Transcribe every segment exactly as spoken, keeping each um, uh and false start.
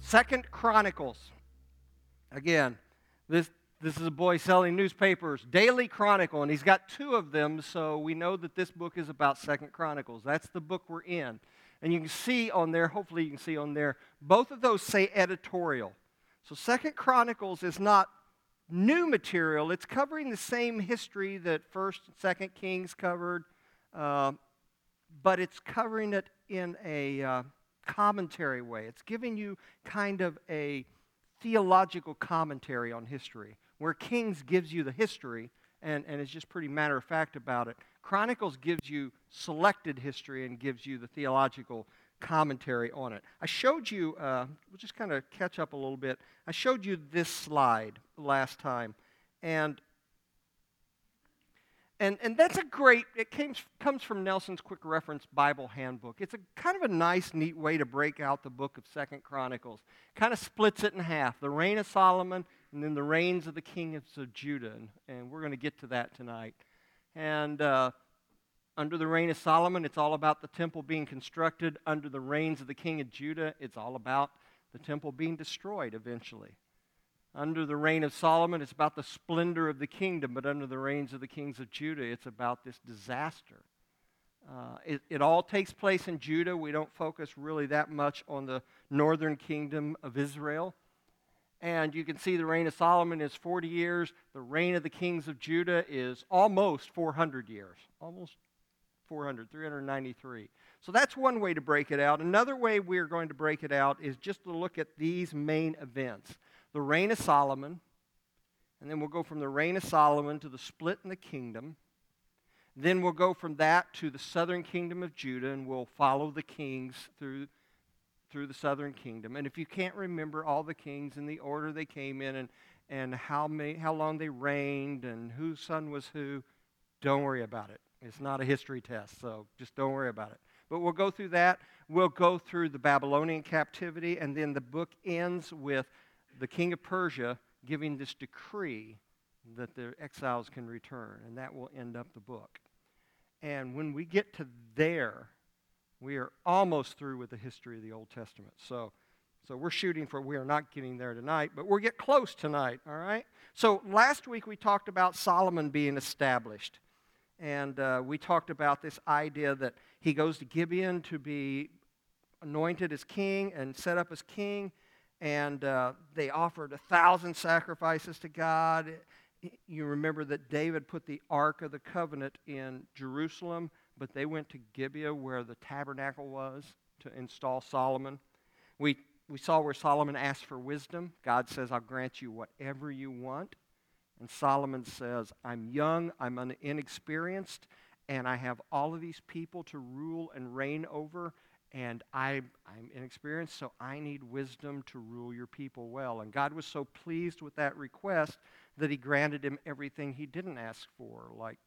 Second Chronicles. Again, this this is a boy selling newspapers, Daily Chronicle, and he's got two of them, so we know that this book is about Second Chronicles. That's the book we're in. And you can see on there, hopefully you can see on there, both of those say editorial. So Second Chronicles is not new material. It's covering the same history that First and Second Kings covered, uh, but it's covering it in a uh, commentary way. It's giving you kind of a theological commentary on history, where Kings gives you the history and, and is just pretty matter of fact about it. Chronicles gives you selected history and gives you the theological commentary on it. I showed you, uh, we'll just kind of catch up a little bit. I showed you this slide last time, and and and that's a great, it came, comes from Nelson's Quick Reference Bible Handbook. It's a kind of a nice, neat way to break out the book of Second Chronicles. Kind of splits it in half, the reign of Solomon and then the reigns of the kings of Judah, and, and we're going to get to that tonight. And uh, under the reign of Solomon, it's all about the temple being constructed. Under the reigns of the king of Judah, it's all about the temple being destroyed eventually. Under the reign of Solomon, it's about the splendor of the kingdom, but under the reigns of the kings of Judah, it's about this disaster. Uh, it, it all takes place in Judah. We don't focus really that much on the northern kingdom of Israel. And you can see the reign of Solomon is forty years. The reign of the kings of Judah is almost four hundred years. Almost four hundred, three hundred ninety-three. So that's one way to break it out. Another way we're going to break it out is just to look at these main events. The reign of Solomon, and then we'll go from the reign of Solomon to the split in the kingdom. Then we'll go from that to the southern kingdom of Judah, and we'll follow the kings through, through the southern kingdom. And if you can't remember all the kings and the order they came in and, and how, many, how long they reigned and whose son was who, don't worry about it. It's not a history test, so just don't worry about it. But we'll go through that. We'll go through the Babylonian captivity, and then the book ends with the king of Persia giving this decree that the exiles can return, and that will end up the book. And when we get to there, we are almost through with the history of the Old Testament. So, so we're shooting for, we are not getting there tonight, but we'll get close tonight, all right? So last week we talked about Solomon being established. And uh, we talked about this idea that he goes to Gibeon to be anointed as king and set up as king. And uh, they offered a thousand sacrifices to God. You remember that David put the Ark of the Covenant in Jerusalem, but they went to Gibeah where the tabernacle was to install Solomon. We, we saw where Solomon asked for wisdom. God says, I'll grant you whatever you want. And Solomon says, I'm young, I'm inexperienced, and I have all of these people to rule and reign over, and I, I'm inexperienced, so I need wisdom to rule your people well. And God was so pleased with that request that he granted him everything he didn't ask for, like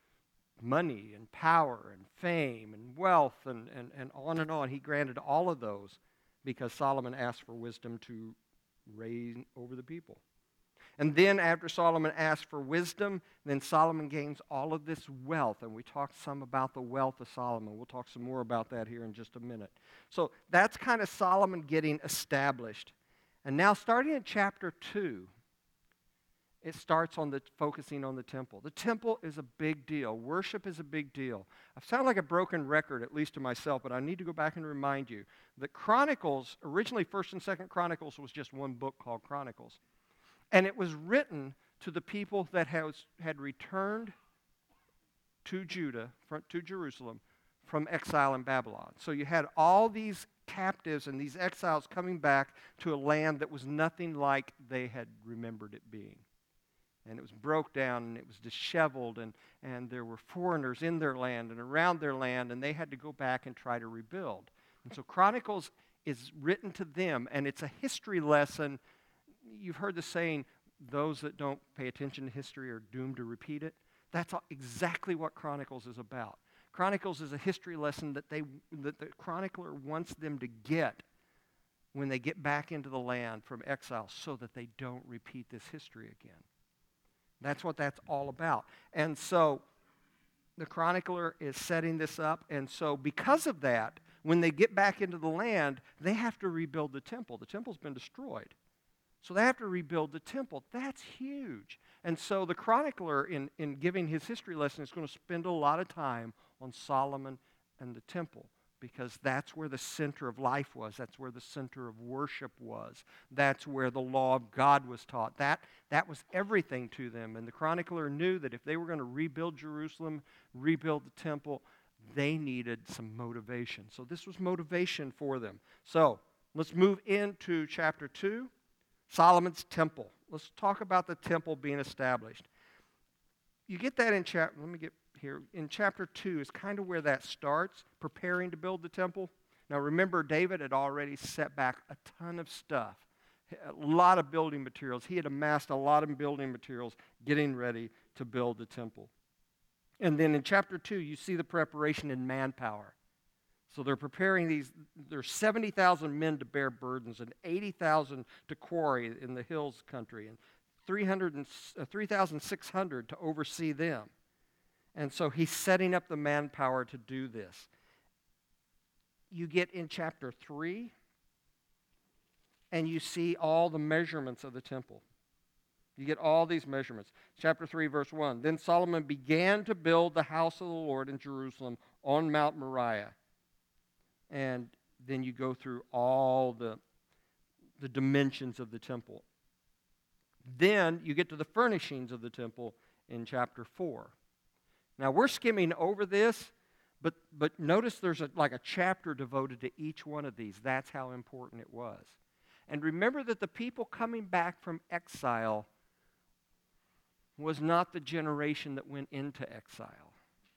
money and power and fame and wealth and, and, and on and on. He granted all of those because Solomon asked for wisdom to reign over the people. And then after Solomon asked for wisdom, then Solomon gains all of this wealth. And we talked some about the wealth of Solomon. We'll talk some more about that here in just a minute. So that's kind of Solomon getting established. And now starting in chapter two, it starts on the focusing on the temple. The temple is a big deal. Worship is a big deal. I sound like a broken record, at least to myself, but I need to go back and remind you that Chronicles, originally First and Second Chronicles was just one book called Chronicles. And it was written to the people that has, had returned to Judah, from, to Jerusalem, from exile in Babylon. So you had all these captives and these exiles coming back to a land that was nothing like they had remembered it being. And it was broke down, and it was disheveled, and, and there were foreigners in their land and around their land, and they had to go back and try to rebuild. And so Chronicles is written to them, and it's a history lesson. You've heard the saying, those that don't pay attention to history are doomed to repeat it. That's exactly what Chronicles is about. Chronicles is a history lesson that they that the chronicler wants them to get when they get back into the land from exile so that they don't repeat this history again. That's what that's all about. And so the chronicler is setting this up, and so because of that, when they get back into the land, they have to rebuild the temple. The temple's been destroyed. So they have to rebuild the temple. That's huge. And so the chronicler, in, in giving his history lesson, is going to spend a lot of time on Solomon and the temple, because that's where the center of life was. That's where the center of worship was. That's where the law of God was taught. That, that was everything to them. And the chronicler knew that if they were going to rebuild Jerusalem, rebuild the temple, they needed some motivation. So this was motivation for them. So let's move into chapter two, Solomon's temple. Let's talk about the temple being established. You get that in chapter, let me get here, in chapter two is kind of where that starts, preparing to build the temple. Now remember, David had already set back a ton of stuff, a lot of building materials. He had amassed a lot of building materials getting ready to build the temple. And then in chapter two, you see the preparation in manpower. So they're preparing these, there's seventy thousand men to bear burdens and eighty thousand to quarry in the hills country and three thousand six hundred to oversee them. And so he's setting up the manpower to do this. You get in chapter three, and you see all the measurements of the temple. You get all these measurements. Chapter three, verse one. Then Solomon began to build the house of the Lord in Jerusalem on Mount Moriah. And then you go through all the, the dimensions of the temple. Then you get to the furnishings of the temple in chapter four. Now we're skimming over this, but, but notice there's a, like a chapter devoted to each one of these. That's how important it was. And remember that the people coming back from exile was not the generation that went into exile.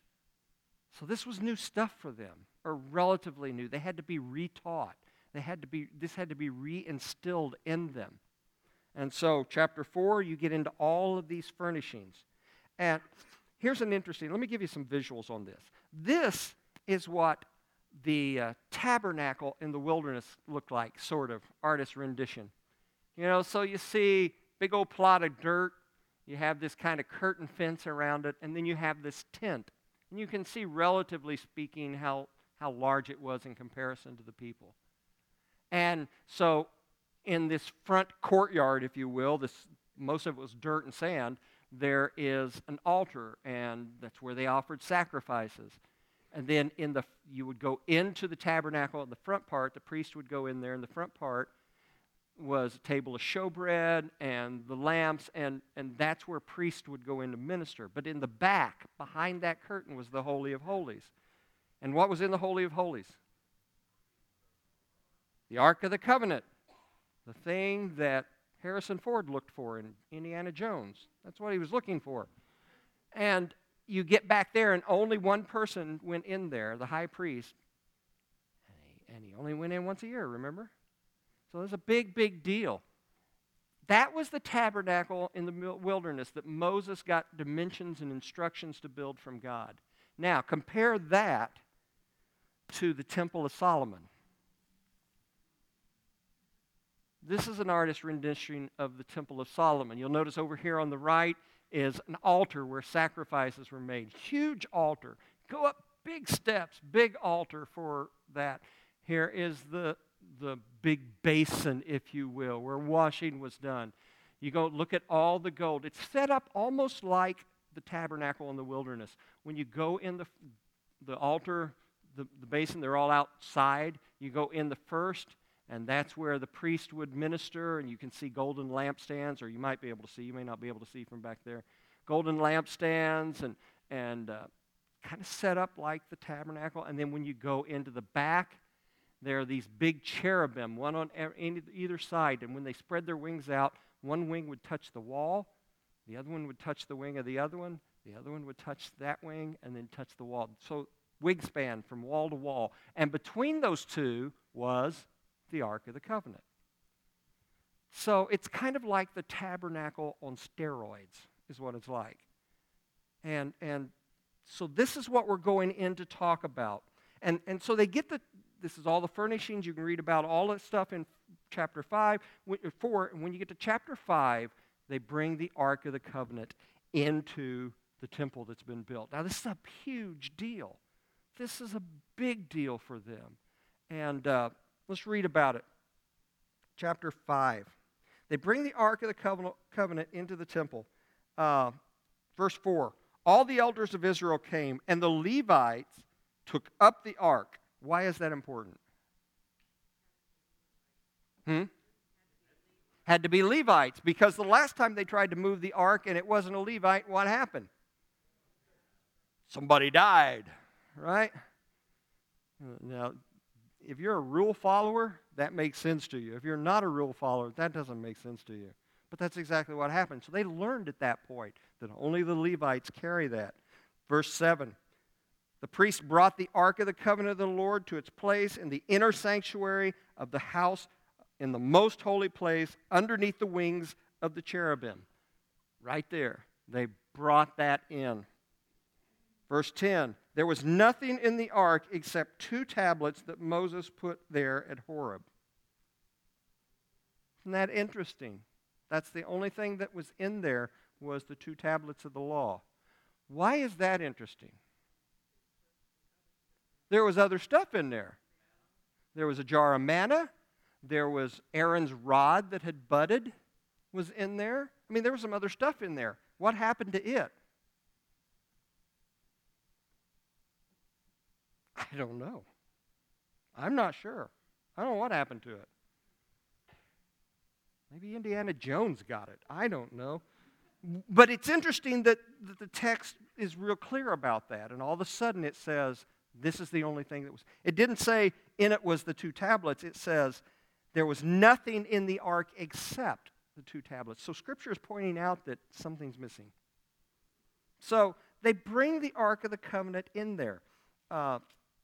So this was new stuff for them, or relatively new. They had to be retaught. They had to be, this had to be reinstilled in them. And so chapter four, you get into all of these furnishings. And here's an interesting, let me give you some visuals on this. This is what the uh, tabernacle in the wilderness looked like, sort of, artist rendition. You know, so you see big old plot of dirt, you have this kind of curtain fence around it, and then you have this tent. And you can see, relatively speaking, how, how large it was in comparison to the people. And so in this front courtyard, if you will, this most of it was dirt and sand, there is an altar, and that's where they offered sacrifices. And then in the you would go into the tabernacle in the front part, the priest would go in there, in the front part was a table of showbread and the lamps, and, and that's where priests would go in to minister. But in the back, behind that curtain, was the Holy of Holies. And what was in the Holy of Holies? The Ark of the Covenant, the thing that Harrison Ford looked for in Indiana Jones. That's what he was looking for. And you get back there, and only one person went in there, the high priest. And he, and he only went in once a year, remember? So it was a big, big deal. That was the tabernacle in the wilderness that Moses got dimensions and instructions to build from God. Now, compare that to the Temple of Solomon. This is an artist rendition of the Temple of Solomon. You'll notice over here on the right is an altar where sacrifices were made. Huge altar. Go up big steps, big altar for that. Here is the, the big basin, if you will, where washing was done. You go look at all the gold. It's set up almost like the tabernacle in the wilderness. When you go in the, the altar, the, the basin, they're all outside. You go in the first, and that's where the priest would minister, and you can see golden lampstands, or you might be able to see, you may not be able to see from back there, golden lampstands, and, and uh, kind of set up like the tabernacle. And then when you go into the back, there are these big cherubim, one on either side, and when they spread their wings out, one wing would touch the wall, the other one would touch the wing of the other one, the other one would touch that wing, and then touch the wall. So wingspan from wall to wall. And between those two was the Ark of the Covenant. So it's kind of like the tabernacle on steroids, is what it's like. And and so this is what we're going in to talk about. And and so they get the, this is all the furnishings. You can read about all that stuff in chapter five, four. And when you get to chapter five, they bring the Ark of the Covenant into the temple that's been built. Now this is a huge deal. This is a big deal for them. And uh, let's read about it. Chapter five. They bring the Ark of the Covenant, covenant into the temple. Uh, verse four. All the elders of Israel came, and the Levites took up the Ark. Why is that important? Hmm? Had to be Levites, because the last time they tried to move the Ark and it wasn't a Levite, what happened? Somebody died, right? Now, if you're a rule follower, that makes sense to you. If you're not a rule follower, that doesn't make sense to you. But that's exactly what happened. So they learned at that point that only the Levites carry that. Verse seven, the priest brought the Ark of the Covenant of the Lord to its place in the inner sanctuary of the house in the most holy place underneath the wings of the cherubim. Right there. They brought that in. Verse ten, there was nothing in the ark except two tablets that Moses put there at Horeb. Isn't that interesting? That's the only thing that was in there was the two tablets of the law. Why is that interesting? There was other stuff in there. There was a jar of manna. There was Aaron's rod that had budded was in there. I mean, there was some other stuff in there. What happened to it? I don't know. I'm not sure. I don't know what happened to it. Maybe Indiana Jones got it. I don't know. But it's interesting that, that the text is real clear about that. And all of a sudden it says, this is the only thing that was. It didn't say in it was the two tablets. It says there was nothing in the ark except the two tablets. So Scripture is pointing out that something's missing. So they bring the Ark of the Covenant in there. Uh,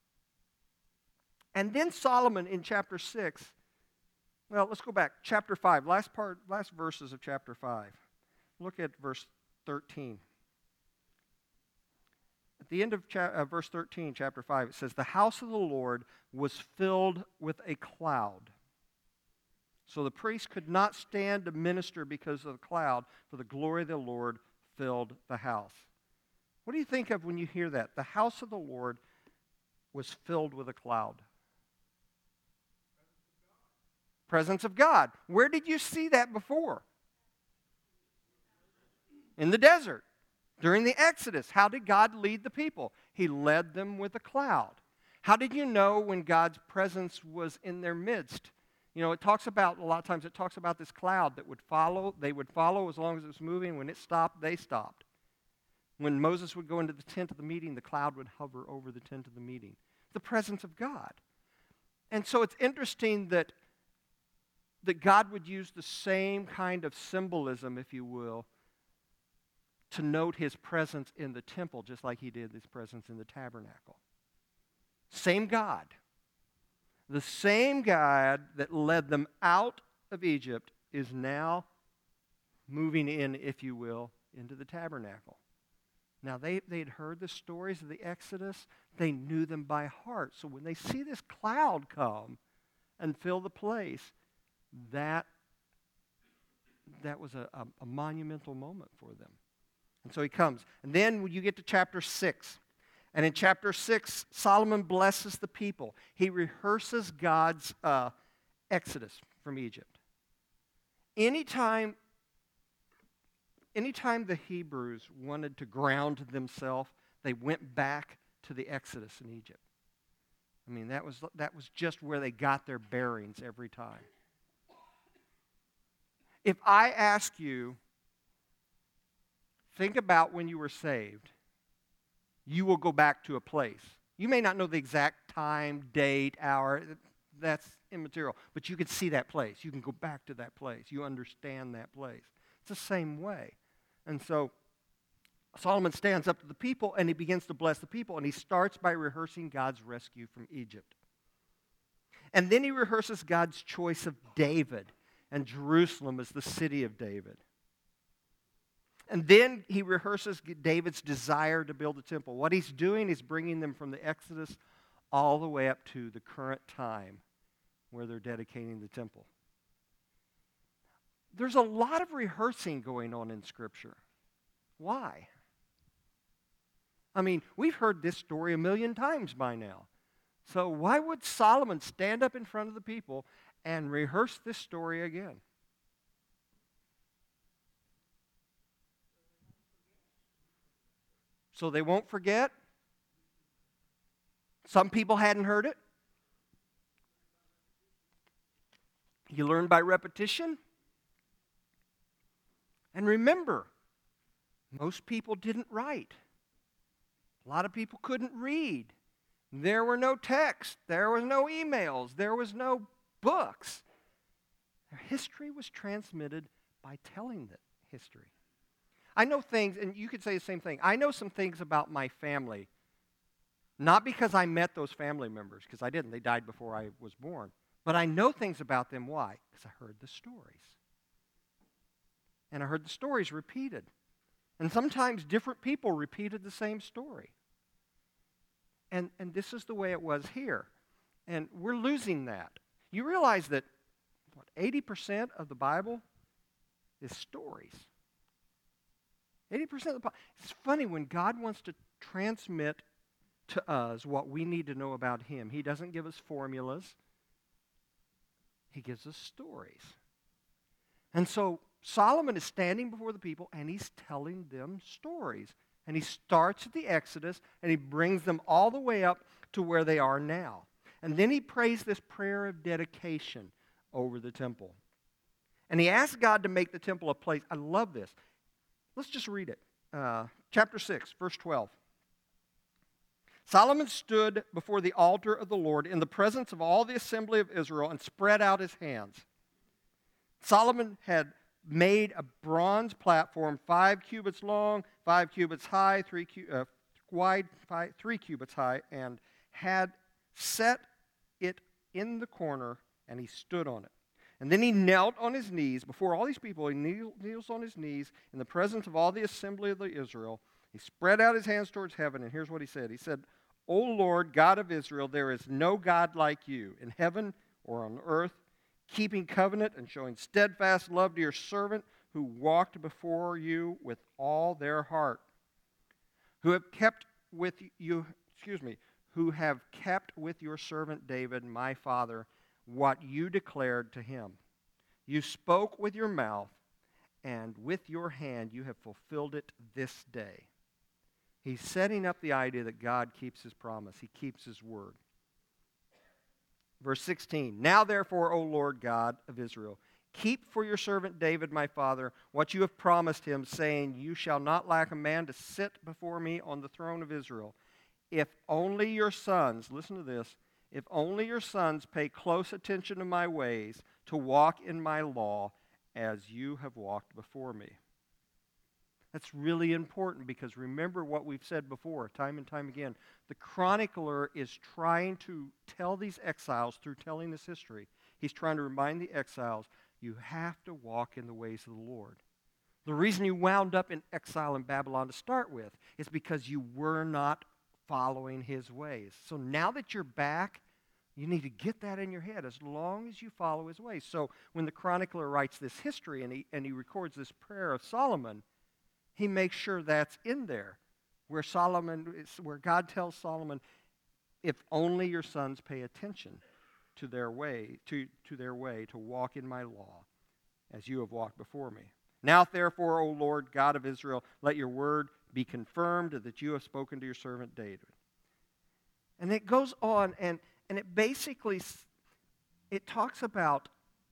and then Solomon in chapter six, well, let's go back. Chapter five, last part, last verses of chapter five. Look at verse thirteen. At the end of cha- uh, verse thirteen, chapter five, it says, the house of the Lord was filled with a cloud. So the priest could not stand to minister because of the cloud, for the glory of the Lord filled the house. What do you think of when you hear that? The house of the Lord was filled with a cloud. Presence of God. Where did you see that before? In the desert. During the Exodus. How did God lead the people? He led them with a cloud. How did you know when God's presence was in their midst? You know, it talks about, a lot of times it talks about this cloud that would follow. They would follow as long as it was moving. When it stopped, they stopped. When Moses would go into the tent of the meeting, the cloud would hover over the tent of the meeting. The presence of God. And so it's interesting that, that God would use the same kind of symbolism, if you will, to note his presence in the temple, just like he did his presence in the tabernacle. Same God. The same God that led them out of Egypt is now moving in, if you will, into the tabernacle. Now, they, they'd heard the stories of the Exodus. They knew them by heart. So when they see this cloud come and fill the place, that, that was a, a, a monumental moment for them. And so he comes. And then when you get to chapter six, and in chapter six, Solomon blesses the people. He rehearses God's uh, exodus from Egypt. Anytime, anytime the Hebrews wanted to ground themselves, they went back to the exodus in Egypt. I mean, that was, that was just where they got their bearings every time. If I ask you, think about when you were saved, you will go back to a place. You may not know the exact time, date, hour. That's immaterial. But you can see that place. You can go back to that place. You understand that place. It's the same way. And so Solomon stands up to the people and he begins to bless the people. And he starts by rehearsing God's rescue from Egypt. And then he rehearses God's choice of David and Jerusalem as the city of David. And then he rehearses David's desire to build a temple. What he's doing is bringing them from the Exodus all the way up to the current time where they're dedicating the temple. There's a lot of rehearsing going on in Scripture. Why? I mean, we've heard this story a million times by now. So why would Solomon stand up in front of the people and rehearse this story again? So they won't forget? Some people hadn't heard it. You learn by repetition. And remember, most people didn't write. A lot of people couldn't read. There were no texts. There was no emails. There was no books. Their history was transmitted by telling the history. I know things, and you could say the same thing. I know some things about my family, not because I met those family members, because I didn't. They died before I was born. But I know things about them. Why? Because I heard the stories. And I heard the stories repeated. And sometimes different people repeated the same story. And, and this is the way it was here. And we're losing that. You realize that, what, eighty percent of the Bible is stories. eighty percent of the Bible. It's funny, when God wants to transmit to us what we need to know about Him, He doesn't give us formulas. He gives us stories. And so Solomon is standing before the people, and he's telling them stories. And he starts at the Exodus, and he brings them all the way up to where they are now. And then he prays this prayer of dedication over the temple. And he asks God to make the temple a place. I love this. Let's just read it. Uh, chapter six, verse twelve. Solomon stood before the altar of the Lord in the presence of all the assembly of Israel and spread out his hands. Solomon had made a bronze platform five cubits long, five cubits high, three cu- uh, wide, five, three cubits high, and had set it in the corner, and he stood on it. And then he knelt on his knees before all these people. He kneel, kneels on his knees in the presence of all the assembly of the Israel. He spread out his hands towards heaven, and here's what he said. He said, O Lord, God of Israel, there is no God like you in heaven or on earth, keeping covenant and showing steadfast love to your servant who walked before you with all their heart, who have kept with you, excuse me, who have kept with your servant David, my father, what you declared to him. You spoke with your mouth, and with your hand you have fulfilled it this day. He's setting up the idea that God keeps his promise. He keeps his word. Verse sixteen, Now therefore, O Lord God of Israel, keep for your servant David my father what you have promised him, saying, You shall not lack a man to sit before me on the throne of Israel. If only your sons, listen to this, if only your sons pay close attention to my ways, to walk in my law as you have walked before me. That's really important, because remember what we've said before, time and time again. The chronicler is trying to tell these exiles, through telling this history, he's trying to remind the exiles, you have to walk in the ways of the Lord. The reason you wound up in exile in Babylon to start with is because you were not following his ways. So now that you're back, you need to get that in your head, as long as you follow his ways. So when the chronicler writes this history and he, and he records this prayer of Solomon, he makes sure that's in there, where Solomon, where God tells Solomon, if only your sons pay attention to their way, to, to their way, to walk in my law, as you have walked before me. Now, therefore, O Lord God of Israel, let your word be confirmed that you have spoken to your servant David. And it goes on, and, and it basically, it talks about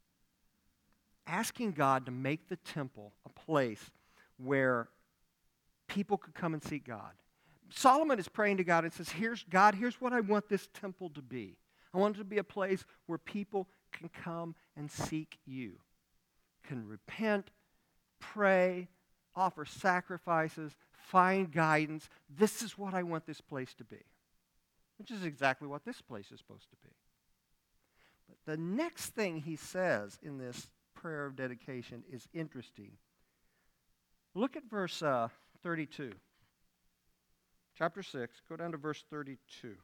asking God to make the temple a place where people could come and seek God. Solomon is praying to God and says, "Here's God, here's what I want this temple to be. I want it to be a place where people can come and seek you, can repent, pray, offer sacrifices, find guidance. This is what I want this place to be," which is exactly what this place is supposed to be. But the next thing he says in this prayer of dedication is interesting. Look at verse uh, thirty-two. Chapter six, go down to verse thirty-two.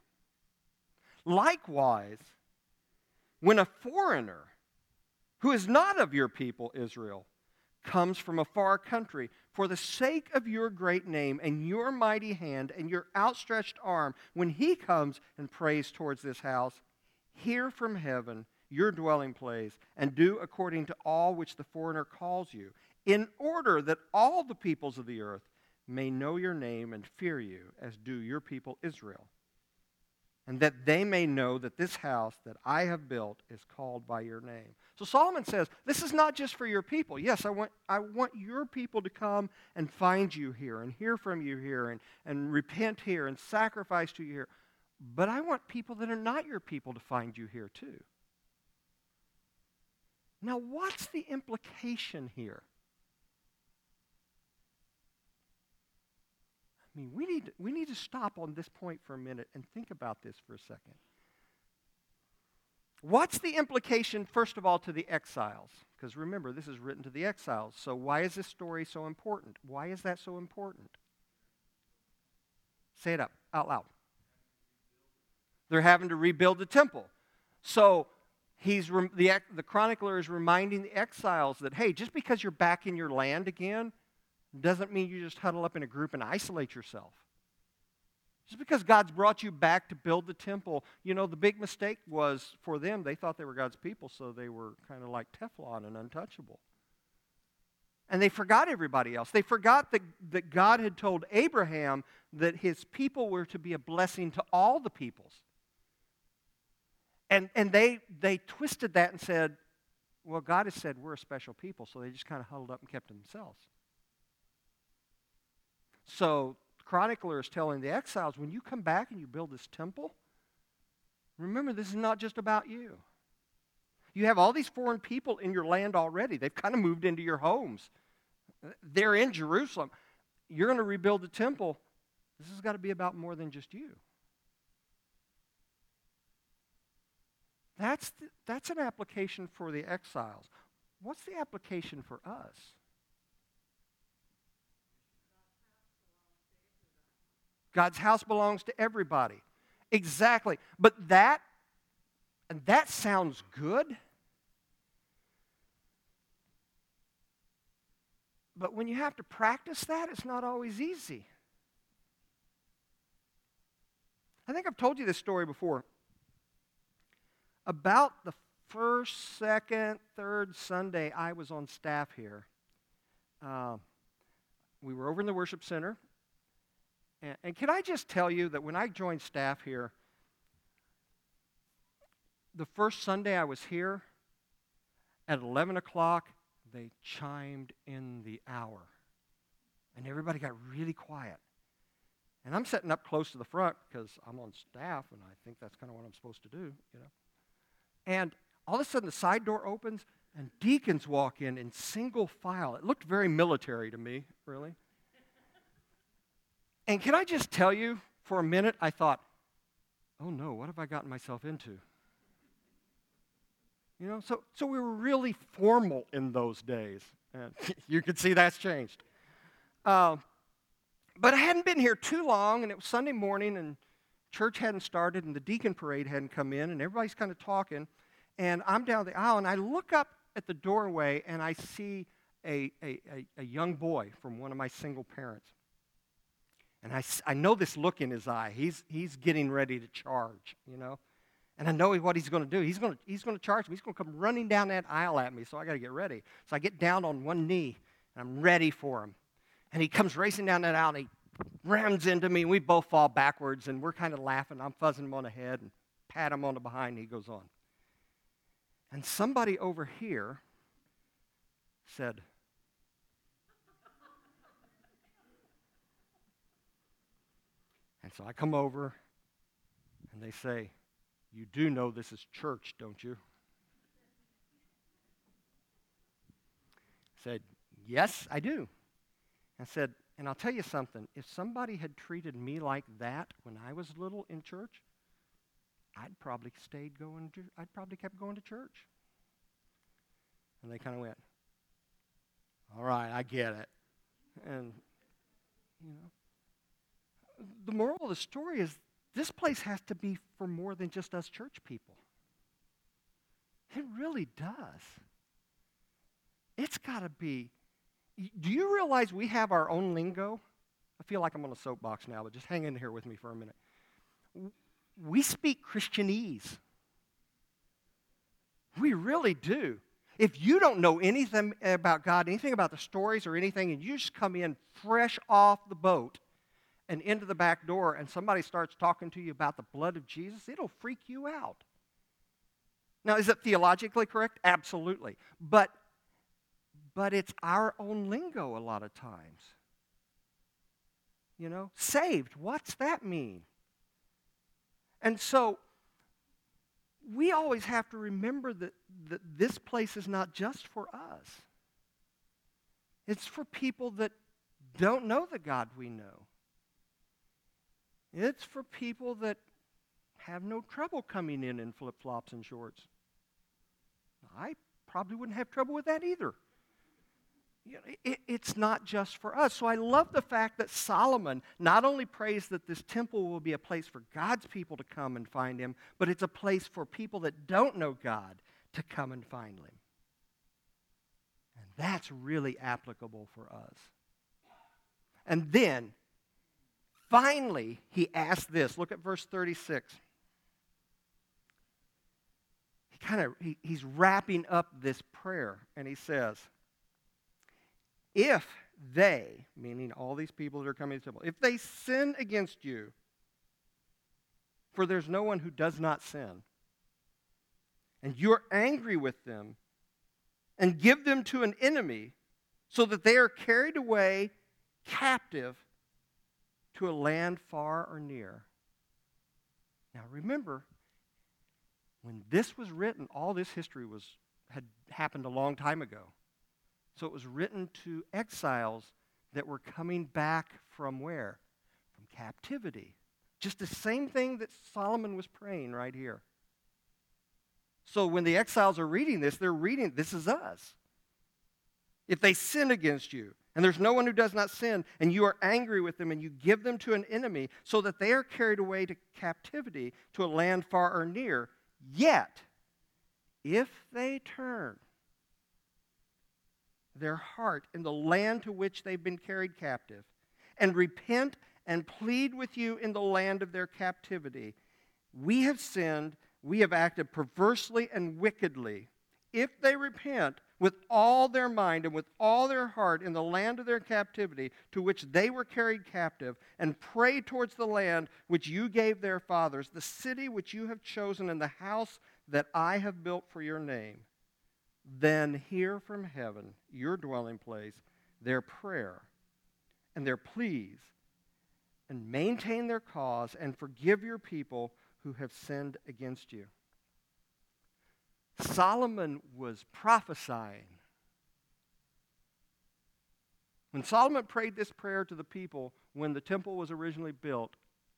Likewise, when a foreigner who is not of your people Israel comes from a far country. For the sake of your great name and your mighty hand and your outstretched arm, when he comes and prays towards this house, hear from heaven your dwelling place, and do according to all which the foreigner calls you, in order that all the peoples of the earth may know your name and fear you, as do your people Israel, and that they may know that this house that I have built is called by your name. So Solomon says, this is not just for your people. Yes, I want, I want your people to come and find you here and hear from you here and, and repent here and sacrifice to you here. But I want people that are not your people to find you here too. Now, what's the implication here? I mean, we need, we need to stop on this point for a minute and think about this for a second. What's the implication, first of all, to the exiles? Because remember, this is written to the exiles. So why is this story so important? Why is that so important? Say it up, out loud. They're having to rebuild the temple. So he's the, the chronicler is reminding the exiles that, hey, just because you're back in your land again doesn't mean you just huddle up in a group and isolate yourself. Just because God's brought you back to build the temple, you know, the big mistake was for them, they thought they were God's people, so they were kind of like Teflon and untouchable. And they forgot everybody else. They forgot that, that God had told Abraham that his people were to be a blessing to all the peoples. And, and they, they twisted that and said, well, God has said we're a special people, so they just kind of huddled up and kept to themselves. So the chronicler is telling the exiles, when you come back and you build this temple, remember this is not just about you. You have all these foreign people in your land already. They've kind of moved into your homes. They're in Jerusalem. You're going to rebuild the temple. This has got to be about more than just you. That's, the, that's an application for the exiles. What's the application for us? God's house belongs to everybody. Exactly. But that, and that sounds good. But when you have to practice that, it's not always easy. I think I've told you this story before. About the first, second, third Sunday I was on staff here, uh, we were over in the worship center. And, and can I just tell you that when I joined staff here, the first Sunday I was here, at eleven o'clock, they chimed in the hour. And everybody got really quiet. And I'm sitting up close to the front because I'm on staff, and I think that's kind of what I'm supposed to do, you know. And all of a sudden, the side door opens, and deacons walk in in single file. It looked very military to me, really. And can I just tell you, for a minute, I thought, oh no, what have I gotten myself into? You know, so, so we were really formal in those days. And you can see that's changed. Uh, but I hadn't been here too long, and it was Sunday morning, and church hadn't started, and the deacon parade hadn't come in, and everybody's kind of talking. And I'm down the aisle, and I look up at the doorway, and I see a, a, a, a young boy from one of my single parents. And I, I know this look in his eye. He's, he's getting ready to charge, you know. And I know what he's going to do. He's going to, he's going to charge me. He's going to come running down that aisle at me, so I got to get ready. So I get down on one knee, and I'm ready for him. And he comes racing down that aisle, and he rams into me, and we both fall backwards, and we're kind of laughing. I'm fuzzing him on the head and pat him on the behind, and he goes on. And somebody over here said, and so I come over, and they say, you do know this is church, don't you? I said, yes, I do. I said, and I'll tell you something. If somebody had treated me like that when I was little in church, I'd probably stayed going to, I'd probably kept going to church. And they kind of went, all right, I get it. And, you know, the moral of the story is this place has to be for more than just us church people. It really does. It's got to be Do you realize we have our own lingo? I feel like I'm on a soapbox now, but just hang in here with me for a minute. We speak Christianese. We really do. If you don't know anything about God, anything about the stories or anything, and you just come in fresh off the boat and into the back door, and somebody starts talking to you about the blood of Jesus, it'll freak you out. Now, is it theologically correct? Absolutely. But, but it's our own lingo a lot of times. You know, saved, what's that mean? And so, we always have to remember that, that this place is not just for us. It's for people that don't know the God we know. It's for people that have no trouble coming in in flip-flops and shorts. I probably wouldn't have trouble with that either. You know, it, it's not just for us. So I love the fact that Solomon not only prays that this temple will be a place for God's people to come and find him, but it's a place for people that don't know God to come and find him. And that's really applicable for us. And then, finally, he asks this. Look at verse thirty-six. He kind of, he, he's wrapping up this prayer, and he says, if they, meaning all these people that are coming to the temple, if they sin against you, for there's no one who does not sin, and you're angry with them, and give them to an enemy, so that they are carried away captive to a land far or near. Now remember, when this was written, all this history was had happened a long time ago. So it was written to exiles that were coming back from where? From captivity. Just the same thing that Solomon was praying right here. So when the exiles are reading this, they're reading, this is us. If they sin against you, and there's no one who does not sin, and you are angry with them, and you give them to an enemy, so that they are carried away to captivity to a land far or near, yet, if they turn their heart in the land to which they've been carried captive, and repent and plead with you in the land of their captivity, we have sinned, we have acted perversely and wickedly. If they repent with all their mind and with all their heart in the land of their captivity to which they were carried captive, and pray towards the land which you gave their fathers, the city which you have chosen, and the house that I have built for your name, then hear from heaven, your dwelling place, their prayer and their pleas, and maintain their cause, and forgive your people who have sinned against you. Solomon was prophesying. When Solomon prayed this prayer to the people when the temple was originally built,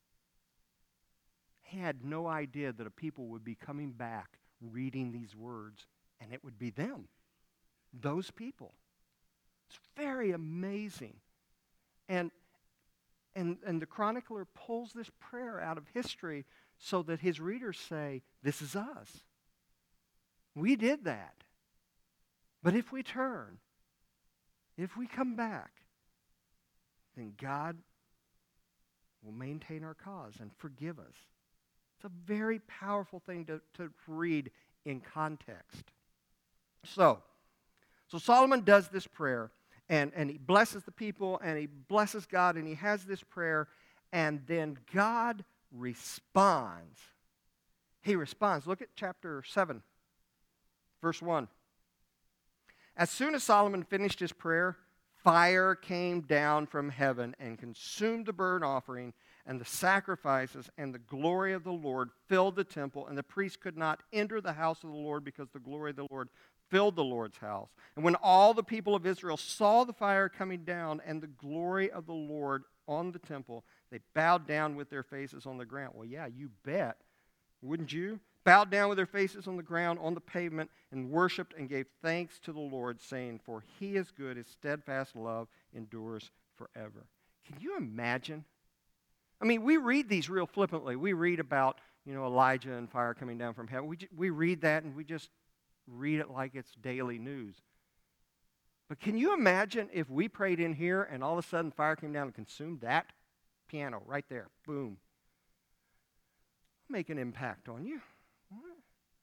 he had no idea that a people would be coming back reading these words, and it would be them, those people. It's very amazing. And, and, and the chronicler pulls this prayer out of history so that his readers say, this is us. We did that. But if we turn, if we come back, then God will maintain our cause and forgive us. It's a very powerful thing to, to read in context. So, so Solomon does this prayer, and, and he blesses the people, and he blesses God, and he has this prayer, and then God responds. He responds. Look at chapter seven. Verse one. As soon as Solomon finished his prayer, fire came down from heaven and consumed the burnt offering and the sacrifices, and the glory of the Lord filled the temple, and the priests could not enter the house of the Lord because the glory of the Lord filled the Lord's house. And when all the people of Israel saw the fire coming down and the glory of the Lord on the temple, they bowed down with their faces on the ground. Well, yeah, you bet. Wouldn't you? Bowed down with their faces on the ground, on the pavement, and worshipped and gave thanks to the Lord, saying, for he is good, his steadfast love endures forever. Can you imagine? I mean, we read these real flippantly. We read about, you know, Elijah and fire coming down from heaven. We, we read that and we just read it like it's daily news. But can you imagine if we prayed in here and all of a sudden fire came down and consumed that piano right there? Boom. Make an impact on you. What?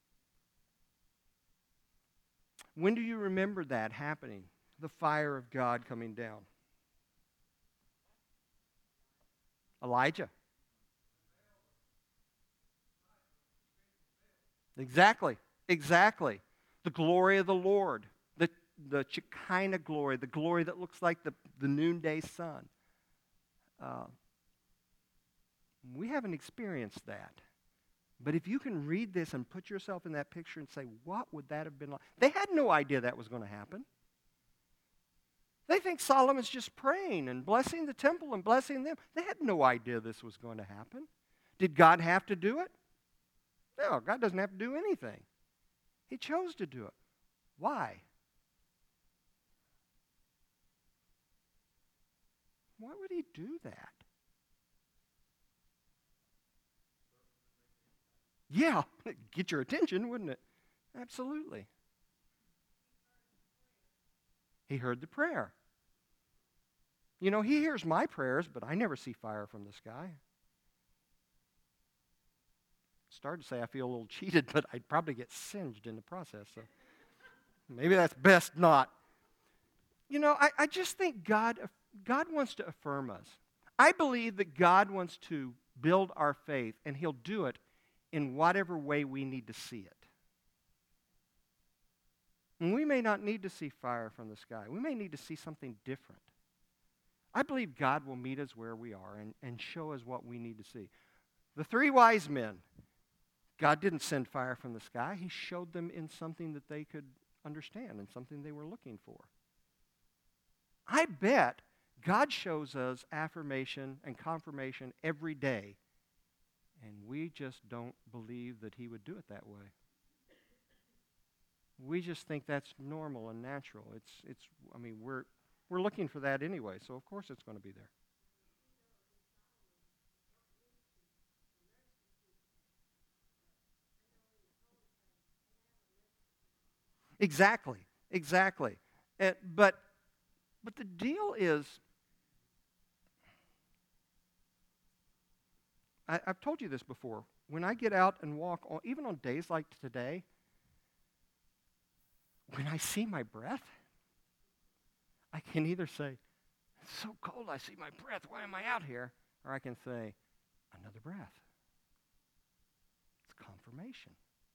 When do you remember that happening? The fire of God coming down. Elijah. Exactly. Exactly. The glory of the Lord. The, the Shekinah glory. The glory that looks like the, the noonday sun. Uh, we haven't experienced that. But if you can read this and put yourself in that picture and say, what would that have been like? They had no idea that was going to happen. They think Solomon's just praying and blessing the temple and blessing them. They had no idea this was going to happen. Did God have to do it? No, God doesn't have to do anything. He chose to do it. Why? Why would he do that? Yeah, get your attention, wouldn't it? Absolutely. He heard the prayer. You know, he hears my prayers, but I never see fire from the sky. Started to say I feel a little cheated, but I'd probably get singed in the process. So maybe that's best not. You know, I, I just think God, God wants to affirm us. I believe that God wants to build our faith, and he'll do it in whatever way we need to see it. And we may not need to see fire from the sky. We may need to see something different. I believe God will meet us where we are and, and show us what we need to see. The three wise men, God didn't send fire from the sky. He showed them in something that they could understand and something they were looking for. I bet God shows us affirmation and confirmation every day, and we just don't believe that he would do it that way. We just think that's normal and natural. It's, it's. I mean, we're, we're looking for that anyway, so of course it's going to be there. Exactly, exactly. Uh, but, but the deal is, I, I've told you this before. When I get out and walk, on, even on days like today, when I see my breath, I can either say, it's so cold I see my breath, why am I out here? Or I can say, another breath. It's confirmation.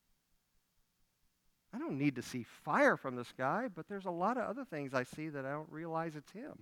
I don't need to see fire from the sky, but there's a lot of other things I see that I don't realize it's him.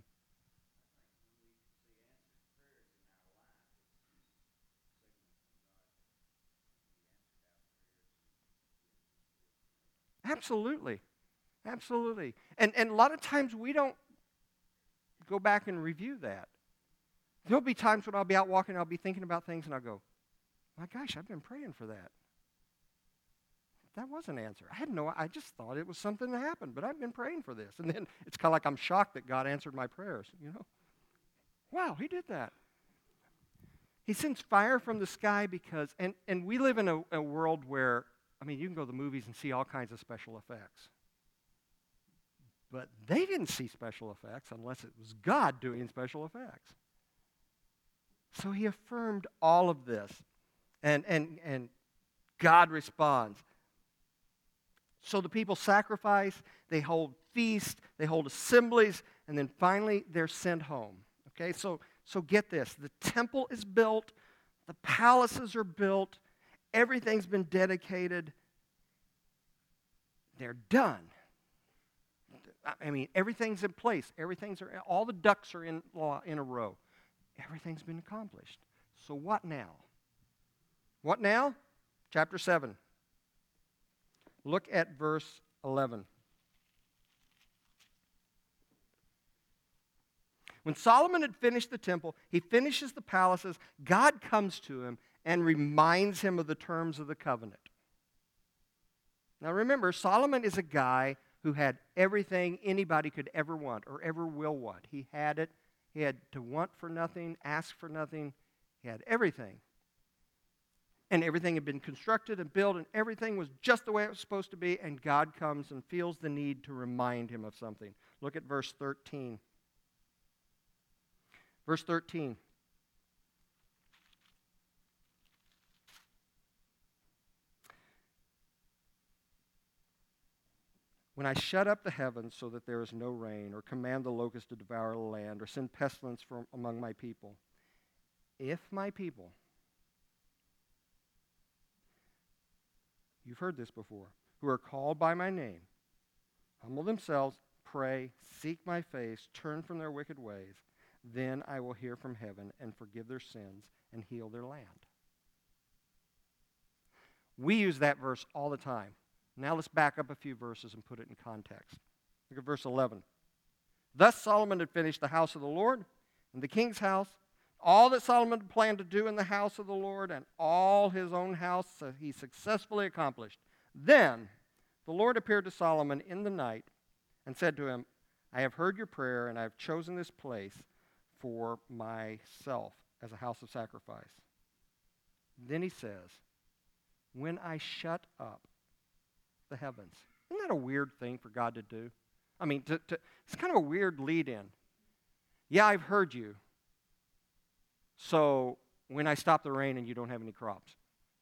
Absolutely. Absolutely. And, and a lot of times we don't go back and review that. There'll be times when I'll be out walking, I'll be thinking about things, and I'll go, my gosh, I've been praying for that. That was an answer. I had no, I just thought it was something that happened, but I've been praying for this. And then it's kind of like I'm shocked that God answered my prayers, you know. Wow, he did that. He sends fire from the sky because, and, and we live in a, a world where, I mean, you can go to the movies and see all kinds of special effects. But they didn't see special effects unless it was God doing special effects. So he affirmed all of this. And, and, and God responds. So the people sacrifice, they hold feasts, they hold assemblies, and then finally they're sent home. Okay, so, so get this. The temple is built, the palaces are built, everything's been dedicated. They're done. I mean, everything's in place. Everything's are, all the ducks are in, in a row. Everything's been accomplished. So what now? What now? Chapter seven. Look at verse eleven. When Solomon had finished the temple, he finishes the palaces, God comes to him and reminds him of the terms of the covenant. Now remember, Solomon is a guy who had everything anybody could ever want or ever will want. He had it. He had to want for nothing, ask for nothing. He had everything. And everything had been constructed and built, and everything was just the way it was supposed to be, and God comes and feels the need to remind him of something. Look at verse thirteen. Verse thirteen. When I shut up the heavens so that there is no rain, or command the locust to devour the land, or send pestilence from among my people, if my people, you've heard this before, who are called by my name, humble themselves, pray, seek my face, turn from their wicked ways, then I will hear from heaven and forgive their sins and heal their land. We use that verse all the time. Now let's back up a few verses and put it in context. Look at verse eleven. Thus Solomon had finished the house of the Lord and the king's house, all that Solomon had planned to do in the house of the Lord, and all his own house he successfully accomplished. Then the Lord appeared to Solomon in the night and said to him, I have heard your prayer, and I have chosen this place for myself as a house of sacrifice. Then he says, when I shut up the heavens. Isn't that a weird thing for God to do? I mean, to, to, it's kind of a weird lead-in. Yeah, I've heard you. So when I stop the rain and you don't have any crops.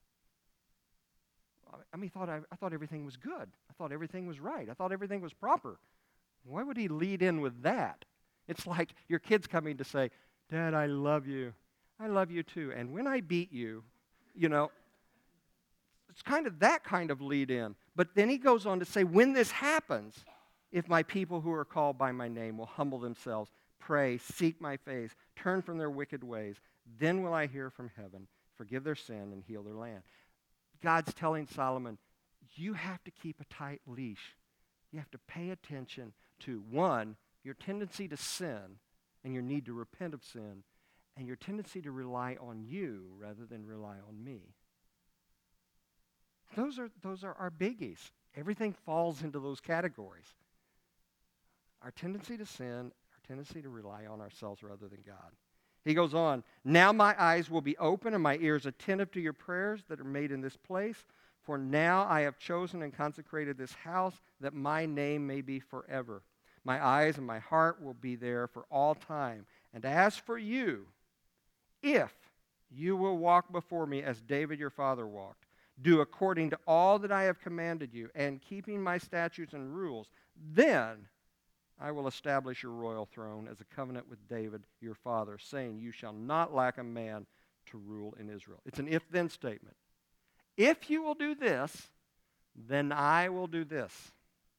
I mean, thought I, I thought everything was good. I thought everything was right. I thought everything was proper. Why would he lead in with that? It's like your kid's coming to say, Dad, I love you. I love you too. And when I beat you, you know, it's kind of that kind of lead in. But then he goes on to say, when this happens, if my people who are called by my name will humble themselves, pray, seek my face, turn from their wicked ways, then will I hear from heaven, forgive their sin, and heal their land. God's telling Solomon, you have to keep a tight leash. You have to pay attention to, one, your tendency to sin and your need to repent of sin, and your tendency to rely on you rather than rely on me. Those are, those are our biggies. Everything falls into those categories. Our tendency to sin, our tendency to rely on ourselves rather than God. He goes on, now my eyes will be open and my ears attentive to your prayers that are made in this place. For now I have chosen and consecrated this house that my name may be forever. My eyes and my heart will be there for all time. And as for you, if you will walk before me as David your father walked, do according to all that I have commanded you, and keeping my statutes and rules, then I will establish your royal throne as a covenant with David your father, saying, you shall not lack a man to rule in Israel. It's an if-then statement. If you will do this, then I will do this.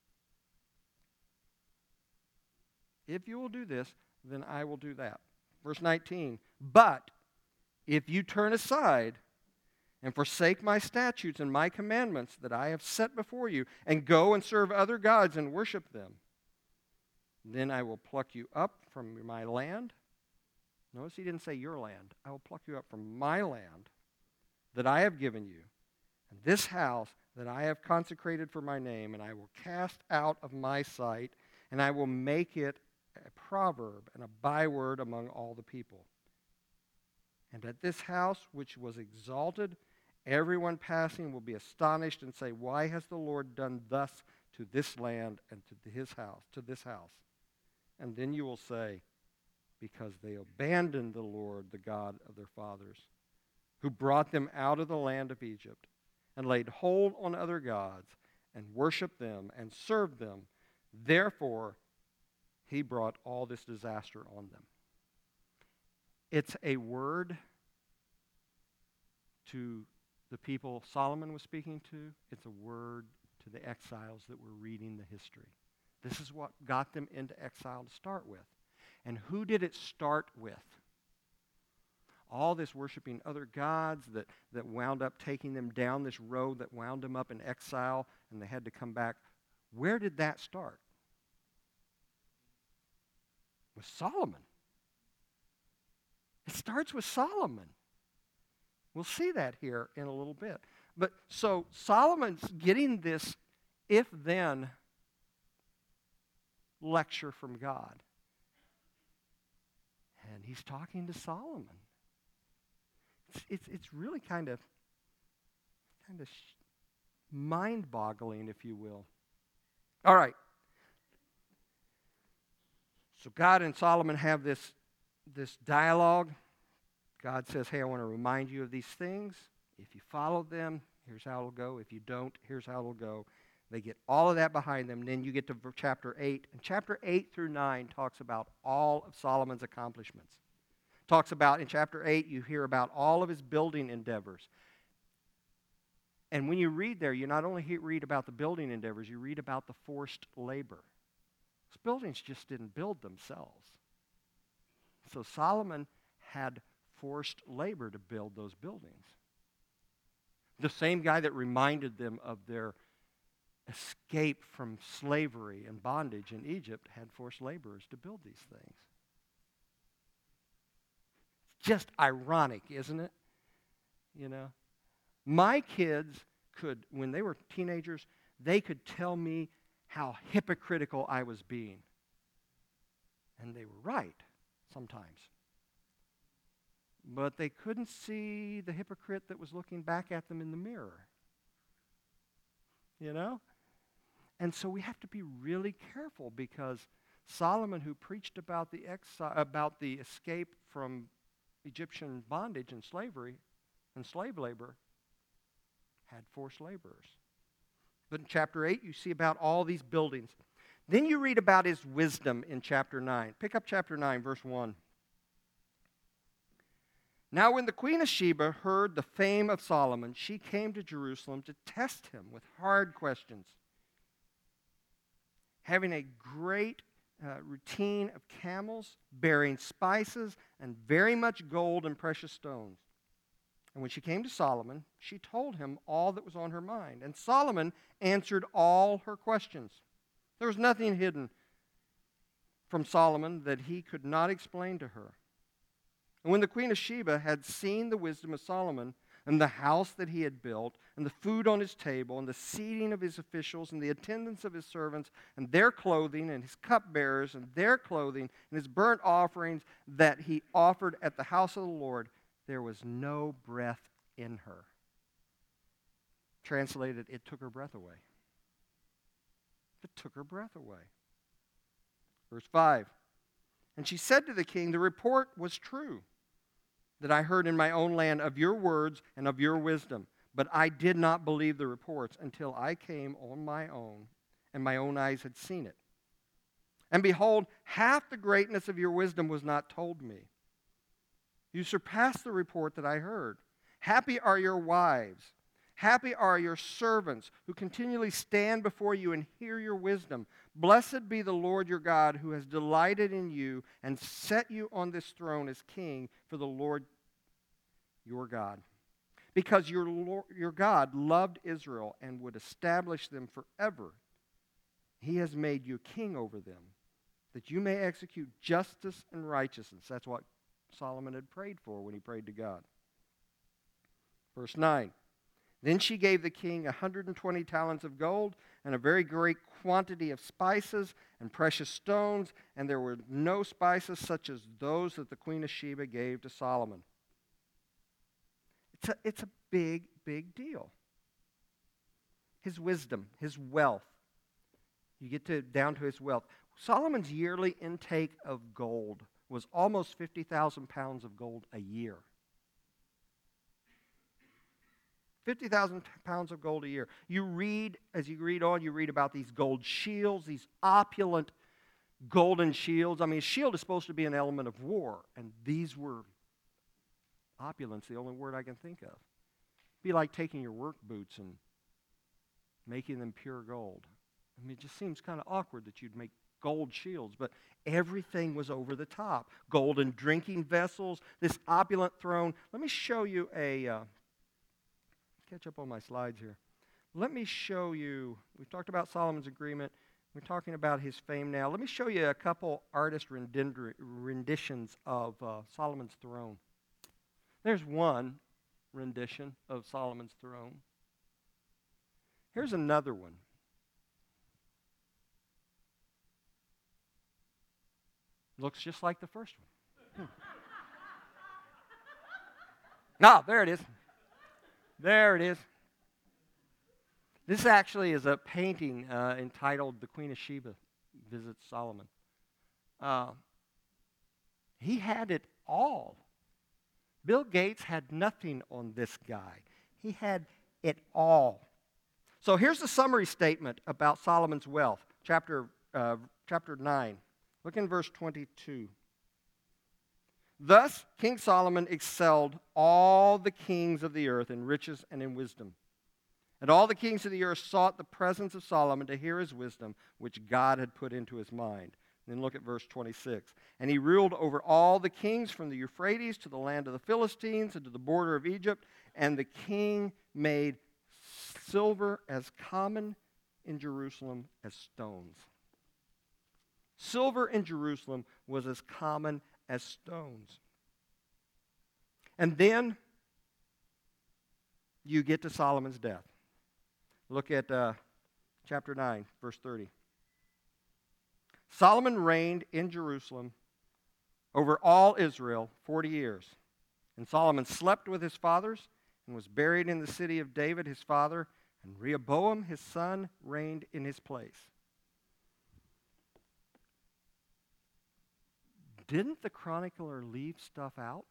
If you will do this, then I will do that. Verse nineteen, but if you turn aside and forsake my statutes and my commandments that I have set before you, and go and serve other gods and worship them, then I will pluck you up from my land. Notice he didn't say your land. I will pluck you up from my land that I have given you, and this house that I have consecrated for my name, and I will cast out of my sight, and I will make it a proverb and a byword among all the people. And at this house which was exalted, everyone passing will be astonished and say, why has the Lord done thus to this land and to his house, to this house? And then you will say, because they abandoned the Lord, the God of their fathers, who brought them out of the land of Egypt, and laid hold on other gods, and worshiped them, and served them. Therefore, he brought all this disaster on them. It's a word to the people Solomon was speaking to. It's a word to the exiles that were reading the history. This is what got them into exile to start with. And who did it start with? All this worshiping other gods that, that wound up taking them down this road that wound them up in exile, and they had to come back. Where did that start? With Solomon. It starts with Solomon. We'll see that here in a little bit. But so Solomon's getting this if-then lecture from God. And he's talking to Solomon. It's, it's, it's really kind of kind of sh- mind-boggling, if you will. All right. So God and Solomon have this, this dialogue. God says, hey, I want to remind you of these things. If you follow them, here's how it'll go. If you don't, here's how it'll go. They get all of that behind them. Then you get to chapter eight. And chapter eight through nine talks about all of Solomon's accomplishments. Talks about, in chapter eight, you hear about all of his building endeavors. And when you read there, you not only read about the building endeavors, you read about the forced labor. Those buildings just didn't build themselves. So Solomon had forced labor to build those buildings. The same guy that reminded them of their escape from slavery and bondage in Egypt had forced laborers to build these things. It's just ironic, isn't it? You know? My kids could, when they were teenagers, they could tell me how hypocritical I was being. And they were right sometimes. But they couldn't see the hypocrite that was looking back at them in the mirror. You know? And so we have to be really careful, because Solomon, who preached about the exile, about the escape from Egyptian bondage and slavery and slave labor, had forced laborers. But in chapter eight, you see about all these buildings. Then you read about his wisdom in chapter nine. Pick up chapter nine, verse one. Now when the queen of Sheba heard the fame of Solomon, she came to Jerusalem to test him with hard questions. Having a great uh, routine of camels, bearing spices, and very much gold and precious stones. And when she came to Solomon, she told him all that was on her mind. And Solomon answered all her questions. There was nothing hidden from Solomon that he could not explain to her. And when the queen of Sheba had seen the wisdom of Solomon, and the house that he had built, and the food on his table, and the seating of his officials, and the attendance of his servants, and their clothing, and his cupbearers, and their clothing, and his burnt offerings that he offered at the house of the Lord, there was no breath in her. Translated, it took her breath away. It took her breath away. Verse five. And she said to the king, the report was true that I heard in my own land of your words and of your wisdom, but I did not believe the reports until I came on my own, and my own eyes had seen it. And behold, half the greatness of your wisdom was not told me. You surpassed the report that I heard. Happy are your wives. Happy are your servants who continually stand before you and hear your wisdom. Blessed be the Lord your God, who has delighted in you and set you on this throne as king for the Lord your God. Because your, Lord, your God loved Israel and would establish them forever, he has made you king over them, that you may execute justice and righteousness. That's what Solomon had prayed for when he prayed to God. Verse nine. Then she gave the king one hundred twenty talents of gold and a very great quantity of spices and precious stones, and there were no spices such as those that the queen of Sheba gave to Solomon. It's a, it's a big, big deal. His wisdom, his wealth. You get to down to his wealth. Solomon's yearly intake of gold was almost fifty thousand pounds of gold a year. fifty thousand pounds of gold a year. You read, as you read on, you read about these gold shields, these opulent golden shields. I mean, a shield is supposed to be an element of war, and these were opulence, the only word I can think of. It'd be like taking your work boots and making them pure gold. I mean, it just seems kind of awkward that you'd make gold shields, but everything was over the top. Golden drinking vessels, this opulent throne. Let me show you a... Uh, catch up on my slides here. Let me show you, we've talked about Solomon's agreement. We're talking about his fame now. Let me show you a couple artist renditions of uh, Solomon's throne. There's one rendition of Solomon's throne. Here's another one. Looks just like the first one. Hmm. Ah, there it is. There it is. This actually is a painting uh, entitled The Queen of Sheba Visits Solomon. Uh, he had it all. Bill Gates had nothing on this guy. He had it all. So here's the summary statement about Solomon's wealth, chapter, uh, chapter nine. Look in verse twenty-two. Thus King Solomon excelled all the kings of the earth in riches and in wisdom. And all the kings of the earth sought the presence of Solomon to hear his wisdom, which God had put into his mind. And then look at verse twenty-six. And he ruled over all the kings from the Euphrates to the land of the Philistines and to the border of Egypt. And the king made silver as common in Jerusalem as stones. Silver in Jerusalem was as common as stones. And then you get to Solomon's death. Look at uh, chapter nine, verse thirty. Solomon reigned in Jerusalem over all Israel forty years. And Solomon slept with his fathers and was buried in the city of David his father, and Rehoboam his son reigned in his place. Didn't the chronicler leave stuff out?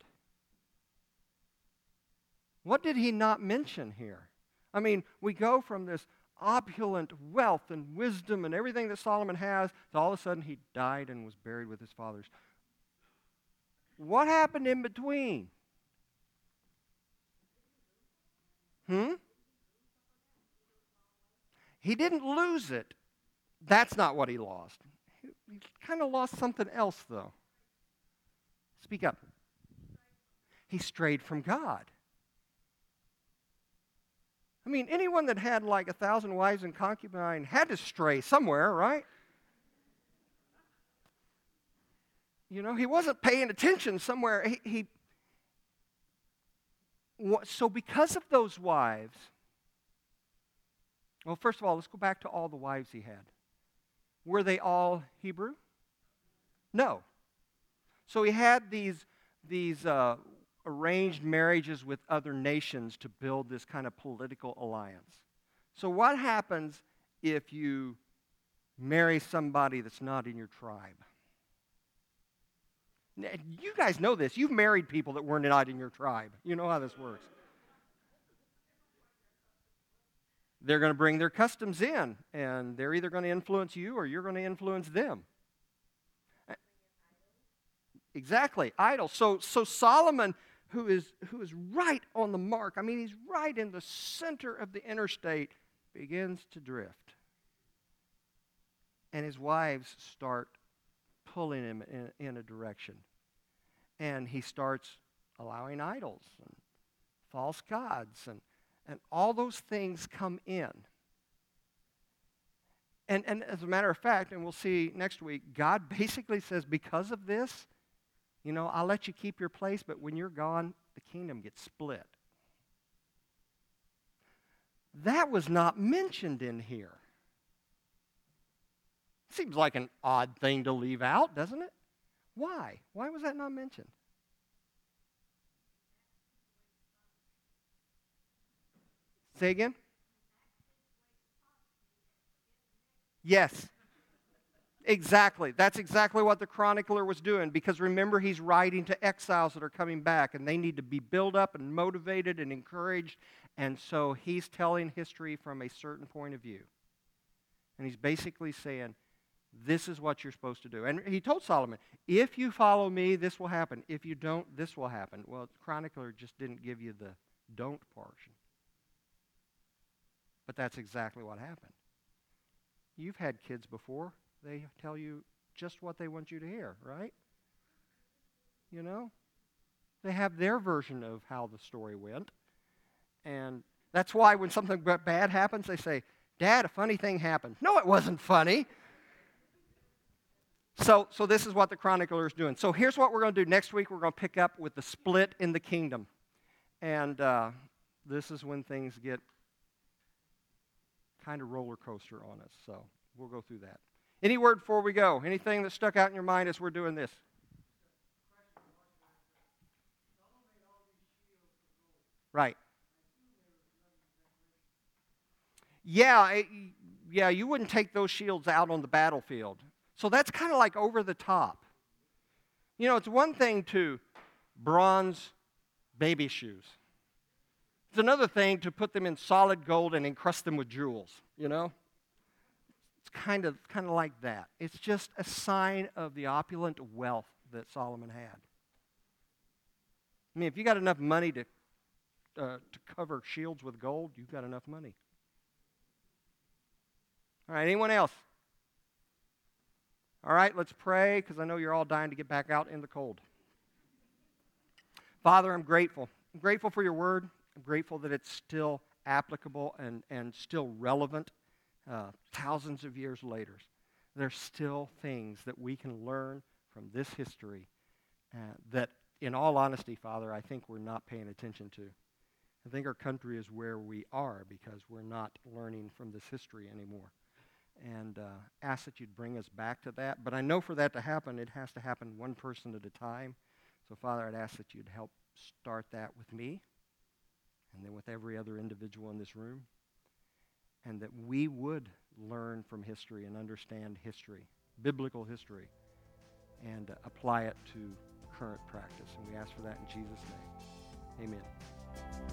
What did he not mention here? I mean, we go from this opulent wealth and wisdom and everything that Solomon has to all of a sudden he died and was buried with his fathers. What happened in between? Hmm? He didn't lose it. That's not what he lost. He, he kind of lost something else, though. Speak up. He strayed from God. I mean, anyone that had like a thousand wives and concubines had to stray somewhere, right? You know, he wasn't paying attention somewhere. He, he so because of those wives, well, first of all, let's go back to all the wives he had. Were they all Hebrew? No. So he had these, these uh, arranged marriages with other nations to build this kind of political alliance. So what happens if you marry somebody that's not in your tribe? You guys know this. You've married people that weren't not in your tribe. You know how this works. They're going to bring their customs in, and they're either going to influence you or you're going to influence them. Exactly, idols. So, so Solomon, who is, who is right on the mark, I mean, he's right in the center of the interstate, begins to drift. And his wives start pulling him in, in a direction. And he starts allowing idols and false gods, and, and all those things come in. And, and as a matter of fact, and we'll see next week, God basically says, because of this, you know, I'll let you keep your place, but when you're gone, the kingdom gets split. That was not mentioned in here. Seems like an odd thing to leave out, doesn't it? Why? Why was that not mentioned? Say again? Yes. Exactly. That's exactly what the chronicler was doing, because remember, he's writing to exiles that are coming back, and they need to be built up and motivated and encouraged, and so he's telling history from a certain point of view. And he's basically saying, this is what you're supposed to do. And he told Solomon, if you follow me, this will happen. If you don't, this will happen. Well, the chronicler just didn't give you the don't portion. But that's exactly what happened. You've had kids before. They tell you just what they want you to hear, right? You know? They have their version of how the story went. And that's why when something bad happens, they say, Dad, a funny thing happened. No, it wasn't funny. So, so this is what the chronicler is doing. So here's what we're going to do. Next week, we're going to pick up with the split in the kingdom. And uh, this is when things get kind of roller coaster on us. So we'll go through that. Any word before we go? Anything that stuck out in your mind as we're doing this? Right. yeah, it, yeah, you wouldn't take those shields out on the battlefield. So that's kind of like over the top. You know, it's one thing to bronze baby shoes. It's another thing to put them in solid gold and encrust them with jewels, you know? It's kind of kind of like that. It's just a sign of the opulent wealth that Solomon had. I mean, if you got enough money to uh, to cover shields with gold, you've got enough money. All right, anyone else? All right, let's pray, because I know you're all dying to get back out in the cold. Father, I'm grateful. I'm grateful for your word. I'm grateful that it's still applicable and, and still relevant uh, thousands of years later. There's still things that we can learn from this history uh, that, in all honesty, Father, I think we're not paying attention to. I think our country is where we are because we're not learning from this history anymore. And uh, ask that you'd bring us back to that. But I know for that to happen, it has to happen one person at a time. So, Father, I'd ask that you'd help start that with me and then with every other individual in this room, and that we would learn from history and understand history, biblical history, and uh, apply it to current practice. And we ask for that in Jesus' name. Amen.